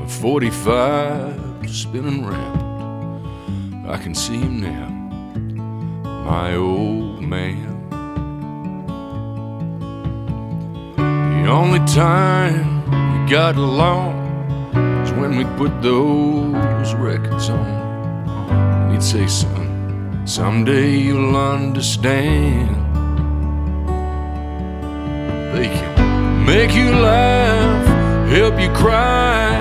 45 spinning round. I can see him now, my old man. The only time we got along was when we'd put those records on. And he'd say, son, someday you'll understand. They can make you laugh, help you cry,